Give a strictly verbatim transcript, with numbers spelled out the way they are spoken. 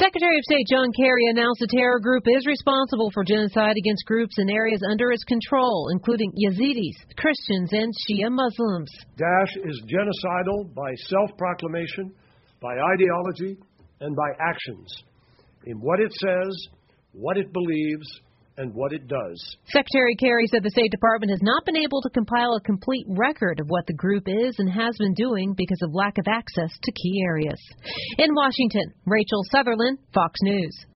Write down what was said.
Secretary of State John Kerry announced the terror group is responsible for genocide against groups in areas under its control, including Yazidis, Christians, and Shia Muslims. Daesh is genocidal by self-proclamation, by ideology, and by actions, in what it says, what it believes, and what it does. Secretary Kerry said the State Department has not been able to compile a complete record of what the group is and has been doing because of lack of access to key areas. In Washington, Rachel Sutherland, Fox News.